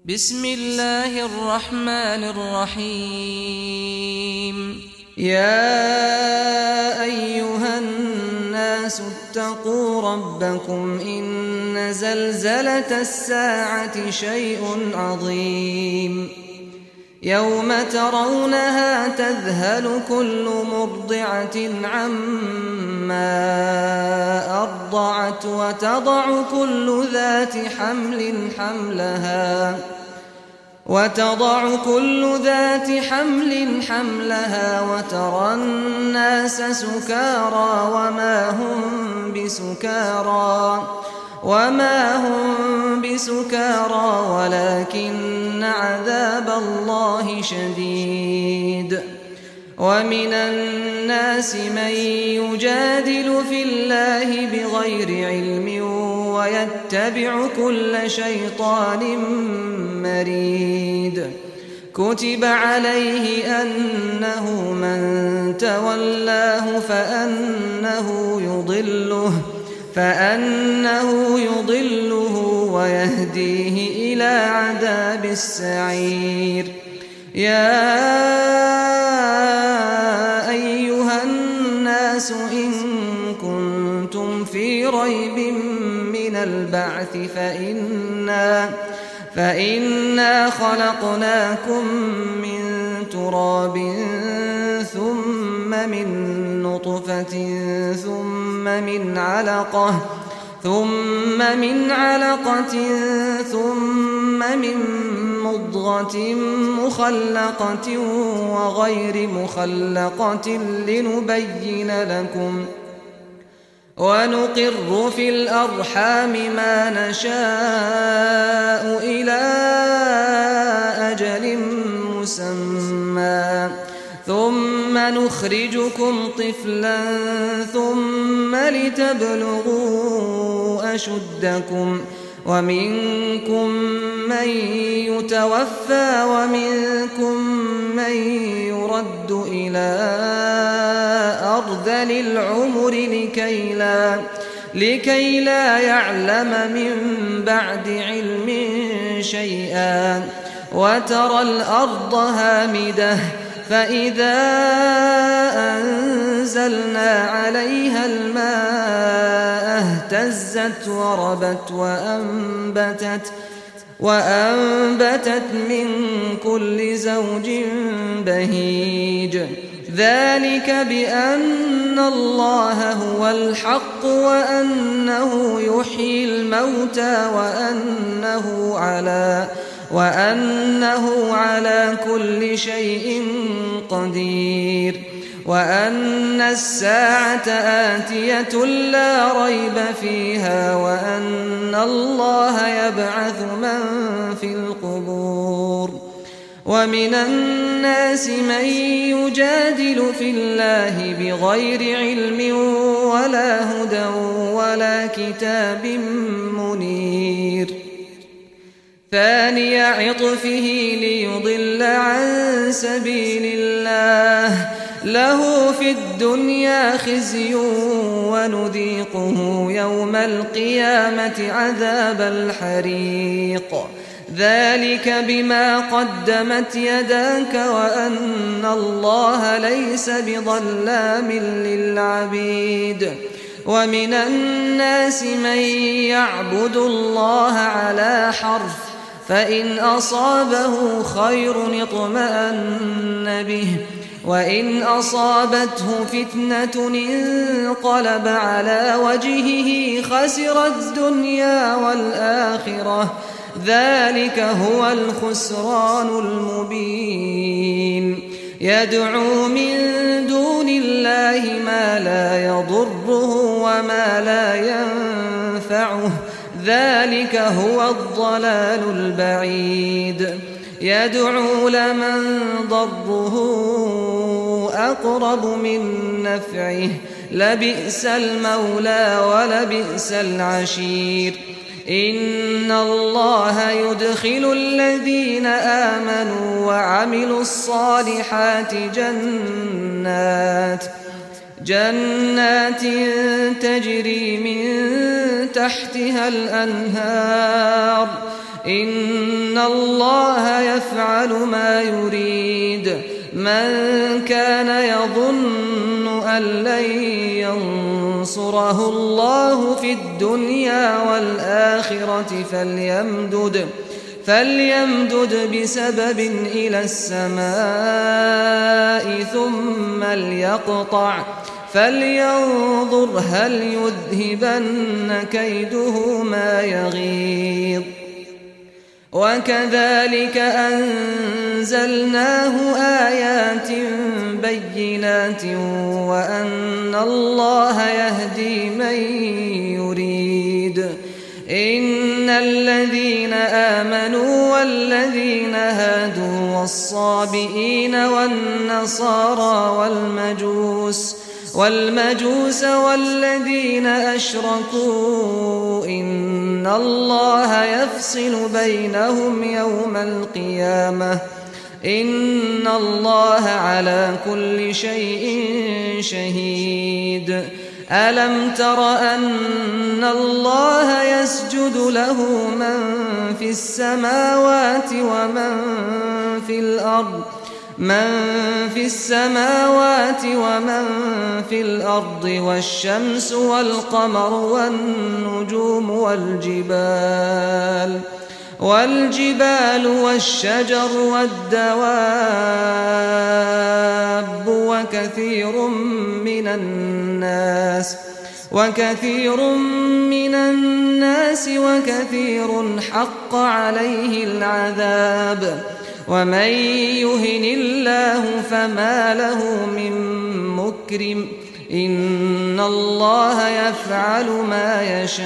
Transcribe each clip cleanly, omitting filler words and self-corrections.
بسم الله الرحمن الرحيم. يا أيها الناس اتقوا ربكم إن زلزلة الساعة شيء عظيم يوم ترونها تذهل كل مرضعة عما أرضعت وتضع كل ذات حمل حملها وترى الناس سكارى وما هم بسكارى ولكن عذاب الله شديد. ومن الناس من يجادل في الله بغير علم ويتبع كل شيطان مريد. كتب عليه أنه من تولاه فأنه يضله ويهديه إلى عذاب السعير. يا أيها الناس إن كنتم في ريب من البعث فإنا خلقناكم من تراب ثم من نطفة ثم من علقة ثم من مضغة مخلقة وغير مخلقة لنبين لكم ونقر في الأرحام ما نشاء إلى أجل مسمى ثم نخرجكم طفلا ثم لتبلغوا أشدكم ومنكم من يتوفى ومنكم من يرد إلى أرذل العمر لكي لا يعلم من بعد علم شيئا. وترى الأرض هامدة فإذا أنزلنا عليها الماء اهتزت وربت وأنبتت من كل زوج بهيج. ذلك بأن الله هو الحق وأنه يحيي الموتى وأنه على كل شيء قدير وأن الساعة آتية لا ريب فيها وأن الله يبعث من في القبور. ومن الناس من يجادل في الله بغير علم ولا هدى ولا كتاب منير. ثاني عطفه ليضل عن سبيل الله له في الدنيا خزي ونذيقه يوم القيامة عذاب الحريق. ذلك بما قدمت يداك وأن الله ليس بظلام للعبيد. ومن الناس من يعبد الله على حرف فإن أصابه خير اطمأن به وإن أصابته فتنة انقلب على وجهه خسر الدنيا والآخرة. ذلك هو الخسران المبين. يدعو من دون الله ما لا يضره وما لا ينفعه. ذلك هو الضلال البعيد. يدعو لمن ضره أقرب من نفعه لبئس المولى ولبئس العشير. إن الله يدخل الذين آمنوا وعملوا الصالحات جنات تجري من تحتها الأنهار إن الله يفعل ما يريد من كان يظن أن لن ينصره الله في الدنيا والآخرة فليمدد بسبب إلى السماء ثم ليقطع فلينظر هل يذهبن كيده ما يغيظ وكذلك أنزلناه آيات بينات وأن الله يهدي من يريد إن الذين آمنوا والذين هادوا والصابئين والنصارى والمجوس والذين أشركوا إن الله يفصل بينهم يوم القيامة إن الله على كل شيء شهيد ألم تر أن الله يسجد له من في السماوات ومن في الأرض والشمس والقمر والنجوم والجبال والشجر والدواب وكثير من الناس وكثير حق عليه العذاب ومن يهن الله فما له من مكرم إن الله يفعل ما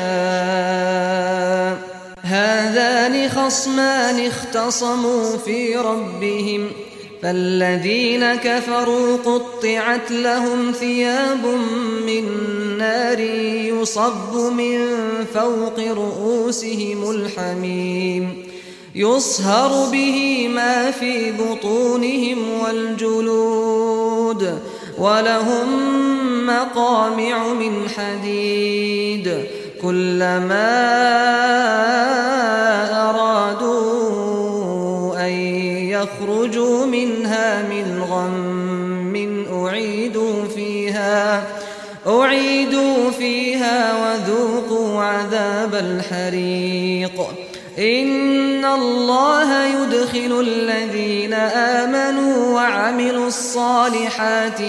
يشاء هذان خصمان اختصموا في ربهم فالذين كفروا قطعت لهم ثياب من نار يصب من فوق رؤوسهم الحميم يصهر به ما في بطونهم والجلود ولهم مقامع من حديد كلما أرادوا أن يخرجوا منها من غم أعيدوا فيها وذوقوا عذاب الحريق إن الله يدخل الذين آمنوا وعملوا الصالحات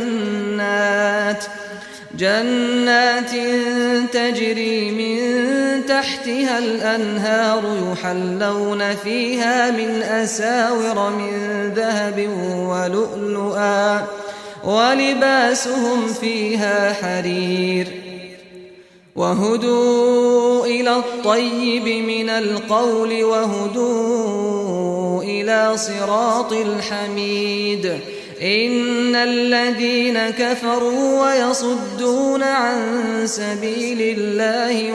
جنات تجري من تحتها الأنهار يحلون فيها من أساور من ذهب ولؤلؤا ولباسهم فيها حرير وهدوا إلى الطيب من القول وهدوا إلى صراط الحميد إن الذين كفروا ويصدون عن سبيل الله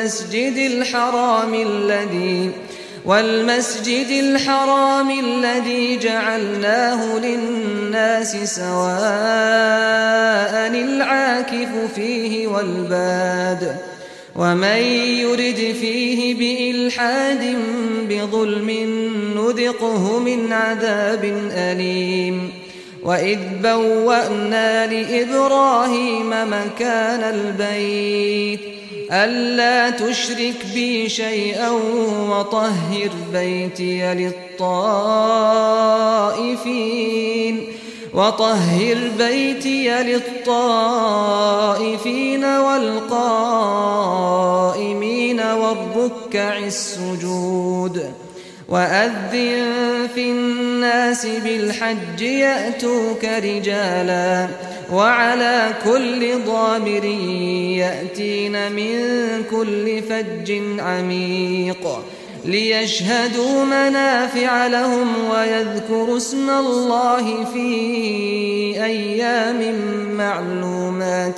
والمسجد الحرام الذي جعلناه للناس سواء العاكف فيه والباد ومن يرد فيه بإلحاد بظلم نذقه من عذاب أليم وإذ بوأنا لإبراهيم مكان البيت ألا تشرك بي شيئا وطهر بيتي للطائفين والقائمين والركع السجود وأذن في الناس بالحج يأتوك رجالا وعلى كل ضامر يأتين من كل فج عميق ليشهدوا منافع لهم ويذكروا اسم الله في أيام معلومات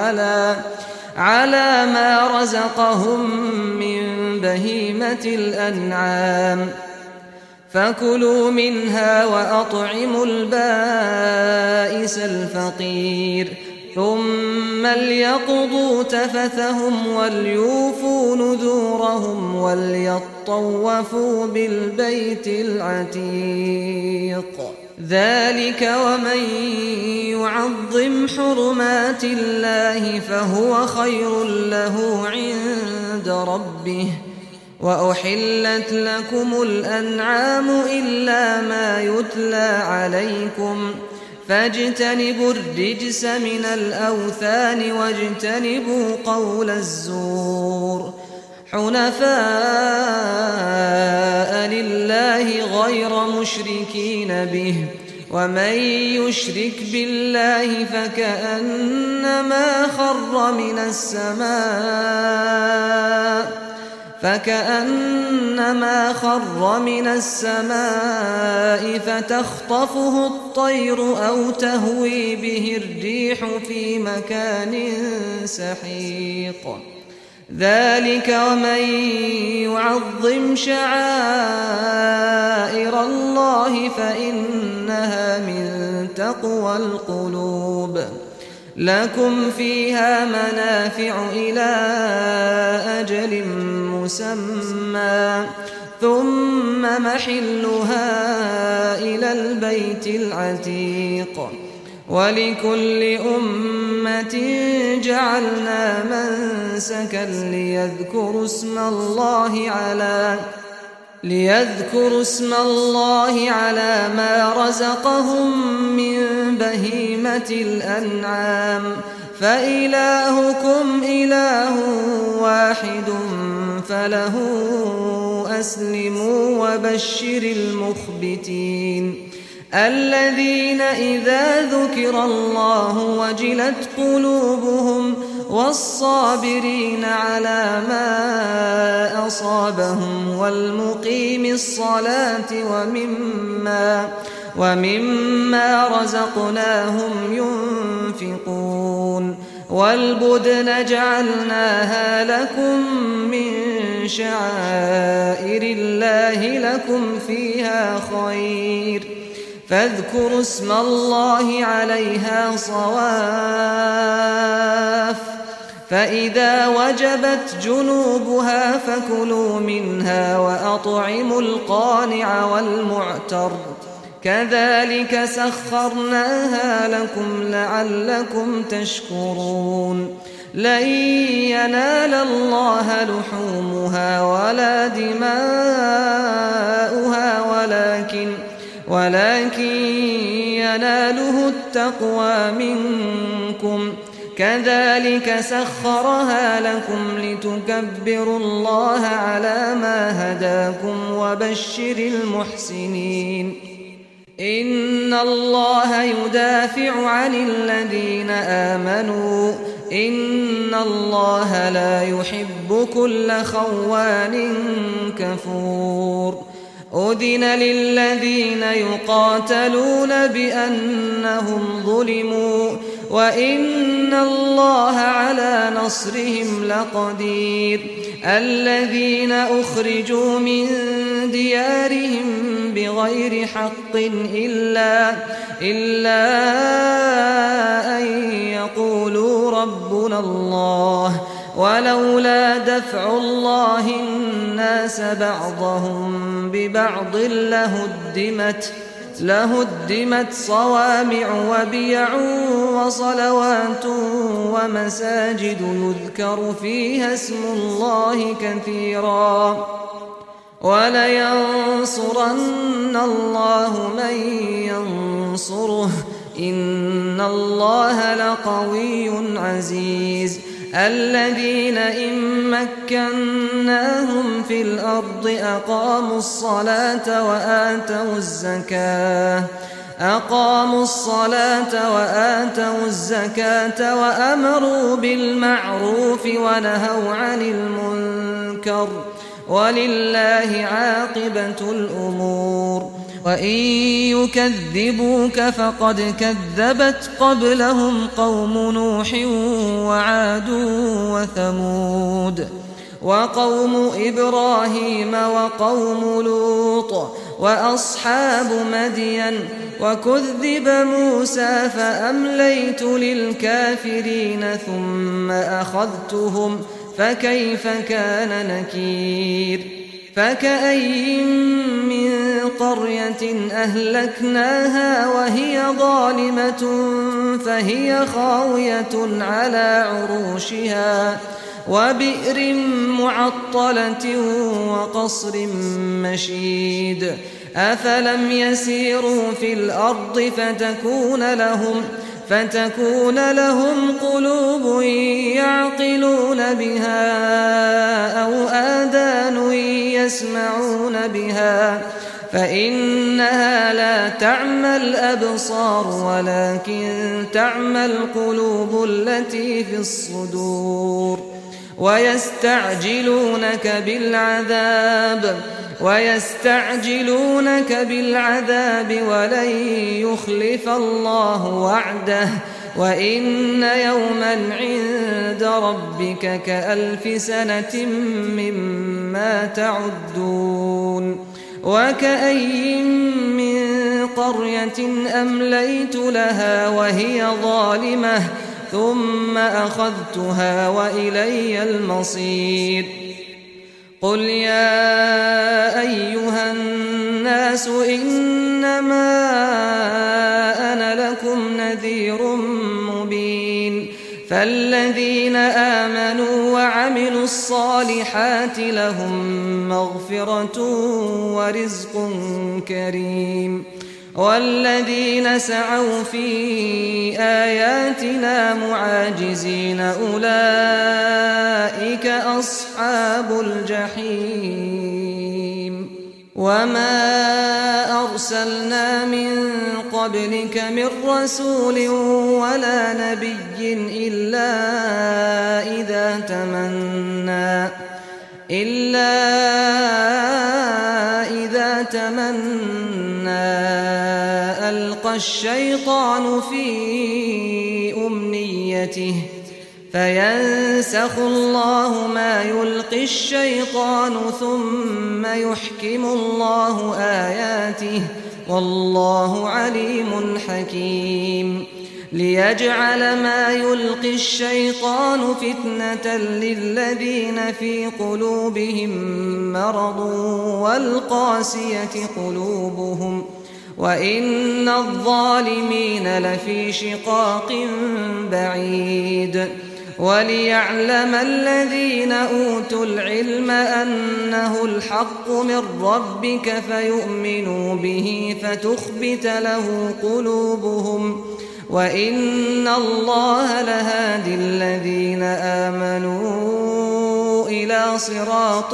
على ما رزقهم من بهيمة الأنعام فكلوا منها وأطعموا البائس الفقير ثم ليقضوا تفثهم وليوفوا نذورهم وليطوفوا بالبيت العتيق ذلك ومن يعظم حرمات الله فهو خير له عند ربه وأحلت لكم الأنعام إلا ما يتلى عليكم فاجتنبوا الرجس من الأوثان واجتنبوا قول الزور حنفاء لله غير مشركين به ومن يشرك بالله فكأنما خر من السماء فتخطفه الطير أو تهوي به الريح في مكان سحيق ذلك ومن يعظم شعائر الله فإنها من تقوى القلوب لكم فيها منافع إلى أجل مسمى ثم محلها إلى البيت العتيق ولكل أمة جعلنا منسكا ليذكروا اسم الله على ما رزقهم من بهيمة الأنعام فإلهكم إله واحد فله أسلموا وبشر المخبتين الذين إذا ذكر الله وجلت قلوبهم والصابرين على ما أصابهم والمقيم الصلاة ومما رزقناهم ينفقون والبدن جعلناها لكم من شعائر الله لكم فيها خير فاذكروا اسم الله عليها صواف فإذا وجبت جنوبها فكلوا منها وأطعموا القانع والمعتر كذلك سخرناها لكم لعلكم تشكرون لن ينال الله لحومها ولا دماؤها ولكن يناله التقوى منكم كذلك سخرها لكم لتكبروا الله على ما هداكم وبشر المحسنين إن الله يدافع عن الذين آمنوا إن الله لا يحب كل خوان كفور أذن للذين يقاتلون بأنهم ظلموا وإن الله على نصرهم لقدير الذين أخرجوا من ديارهم بغير حق إلا أن يقولوا ربنا الله ولولا دفع الله الناس بعضهم ببعض لهدمت صوامع وبيع وصلوات ومساجد يذكر فيها اسم الله كثيرا ولينصرن الله من ينصره إن الله لقوي عزيز الذين إن مكناهم في الأرض أقاموا الصلاة وآتوا الزكاة وأمروا بالمعروف ونهوا عن المنكر ولله عاقبة الأمور وإن يكذبوك فقد كذبت قبلهم قوم نوح وعاد وثمود وقوم إبراهيم وقوم لوط وأصحاب مدين وكذب موسى فأمليت للكافرين ثم أخذتهم فكيف كان نكير فكأي من قرية أهلكناها وهي ظالمة فهي خاوية على عروشها وبئر معطلة وقصر مشيد أفلم يسيروا في الأرض فتكون لهم قلوب يعقلون بها أو آذان يسمعون بها فإنها لا تعمى الأبصار ولكن تعمى القلوب التي في الصدور ويستعجلونك بالعذاب ولن يخلف الله وعده وإن يوما عند ربك كألف سنة مما تعدون وكأي من قرية أمليت لها وهي ظالمة ثم أخذتها وإلي المصير قل يا أيها الناس إنما أنا لكم نذير مبين فالذين آمنوا وعملوا الصالحات لهم مغفرة ورزق كريم والذين سعوا في آياتنا معاجزين أولئك أصحاب الجحيم وما أرسلنا من قبلك من رسول ولا نبي إلا إذا تمنى ألقى الشيطان في أمنيته فينسخ الله ما يلقي الشيطان ثم يحكم الله آياته والله عليم حكيم ليجعل ما يلقي الشيطان فتنة للذين في قلوبهم مرض والقاسية قلوبهم وإن الظالمين لفي شقاق بعيد وليعلم الذين أوتوا العلم أنه الحق من ربك فيؤمنوا به فتخبت له قلوبهم وإن الله لهادي الذين آمنوا إلى صراط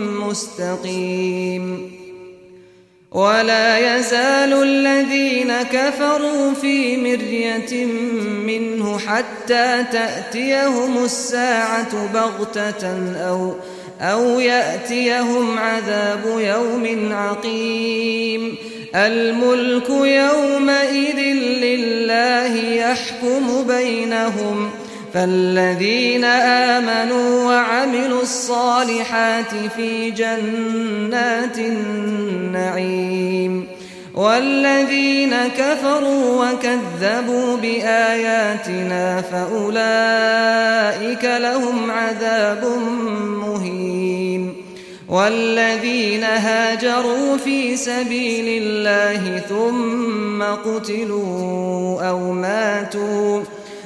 مستقيم ولا يزال الذين كفروا في مرية منه حتى تأتيهم الساعة بغتة أو يأتيهم عذاب يوم عقيم الملك يومئذ لله يحكم بينهم فالذين آمنوا وعملوا الصالحات في جنات النعيم والذين كفروا وكذبوا بآياتنا فأولئك لهم عذاب مهين والذين هاجروا في سبيل الله ثم قتلوا أو ماتوا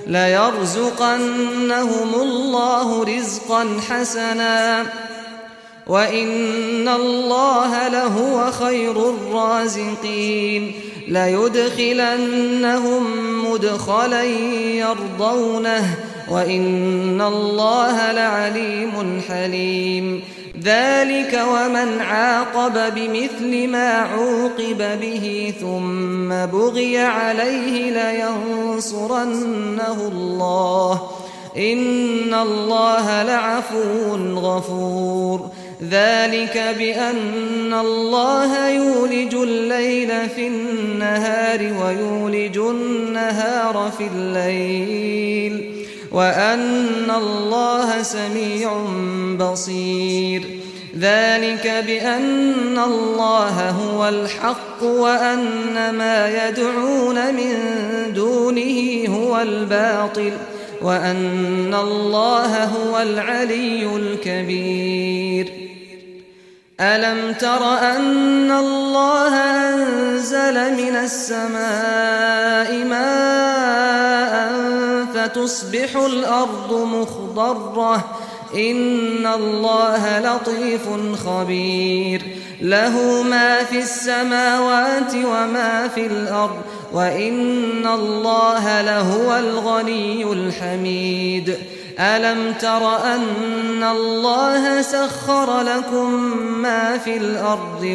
ليرزقنهم الله رزقا حسنا وإن الله لهو خير الرازقين ليدخلنهم مدخلا يرضونه وإن الله لعليم حليم ذلك ومن عاقب بمثل ما عوقب به ثم بغي عليه لينصرنه الله إن الله لعفو غفور ذلك بأن الله يولج الليل في النهار ويولج النهار في الليل وأن الله سميع بصير ذلك بأن الله هو الحق وأن ما يدعون من دونه هو الباطل وأن الله هو العلي الكبير ألم تر أن الله أنزل من السماء ماء فتصبح الأرض مخضرة إن الله لطيف خبير له ما في السماوات وما في الأرض وإن الله لهو الغني الحميد ألم تر أن الله سخر لكم ما في الأرض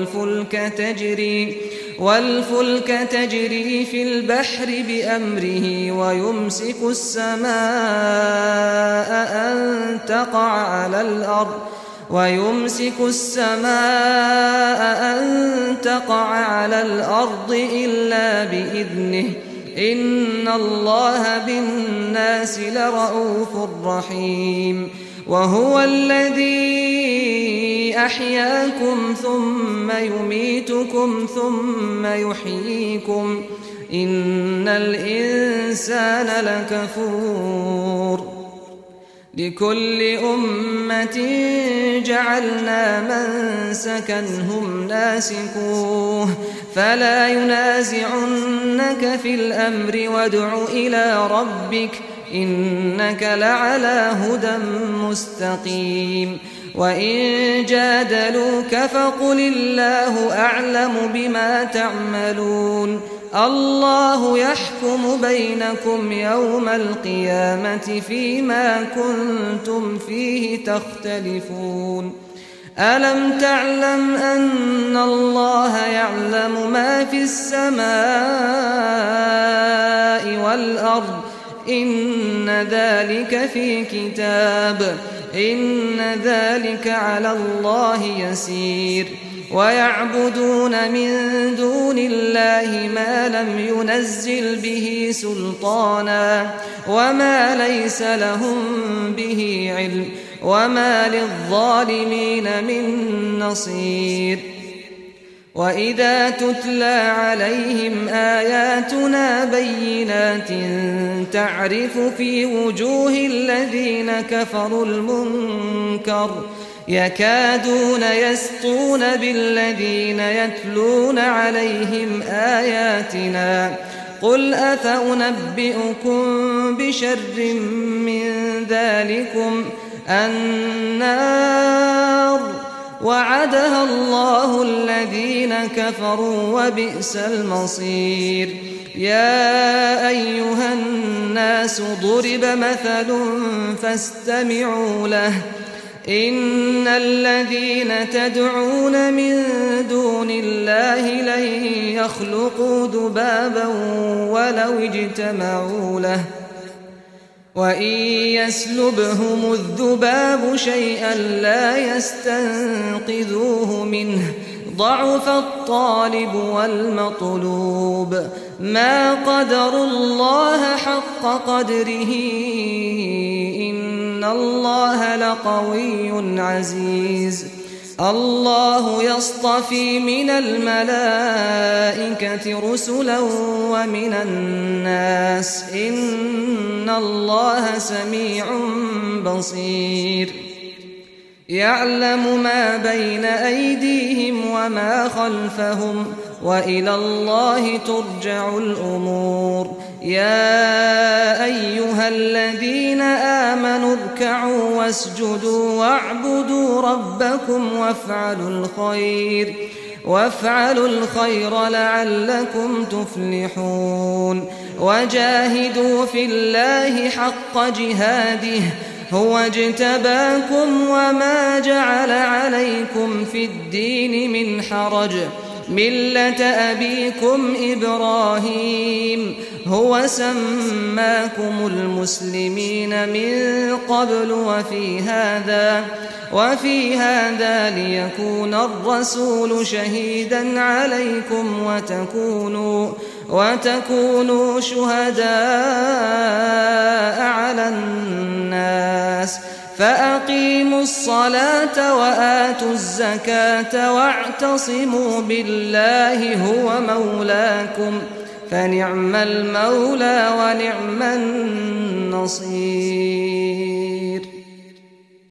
والفلك تجري في البحر بأمره ويمسك السماء أن تقع على الأرض إلا بإذنه إن الله بالناس لرءوف رحيم وهو الذي أحياكم ثم يميتكم ثم يحييكم إن الإنسان لكفور لكل أمة جعلنا منسكا هم ناسكوه فلا ينازعنك في الأمر وادع إلى ربك إنك لعلى هدى مستقيم وإن جادلوك فقل الله أعلم بما تعملون الله يحكم بينكم يوم القيامة فيما كنتم فيه تختلفون ألم تعلم أن الله يعلم ما في السماء والأرض إن ذلك في كتاب إن ذلك على الله يسير ويعبدون من دون الله ما لم ينزل به سلطانا وما ليس لهم به علم وما للظالمين من نصير وإذا تتلى عليهم آياتنا بينات تعرف في وجوه الذين كفروا المنكر يكادون يسطون بالذين يتلون عليهم آياتنا قل أفأنبئكم بشر من ذلكم النار وعدها الله الذين كفروا وبئس المصير يا أيها الناس ضرب مثل فاستمعوا له إن الذين تدعون من دون الله لن يخلقوا ذبابا ولو اجتمعوا له وإن يسلبهم الذباب شيئا لا يستنقذوه منه ضعف الطالب والمطلوب ما قدروا الله حق قدره إن الله لقوي عزيز الله يصطفي من الملائكة رسلا ومن الناس إن الله سميع بصير يعلم ما بين أيديهم وما خلفهم وإلى الله ترجع الأمور يا أيها الذين آمنوا اركعوا واسجدوا واعبدوا ربكم وافعلوا الخير لعلكم تفلحون وجاهدوا في الله حق جهاده هو اجتباكم وما جعل عليكم في الدين من حرج ملة أبيكم إبراهيم هو سماكم المسلمين من قبل وفي هذا ليكون الرسول شهيدا عليكم وتكونوا شهداء على الناس فأقيموا الصلاة وآتوا الزكاة واعتصموا بالله هو مولاكم فنعم المولى ونعم النصير.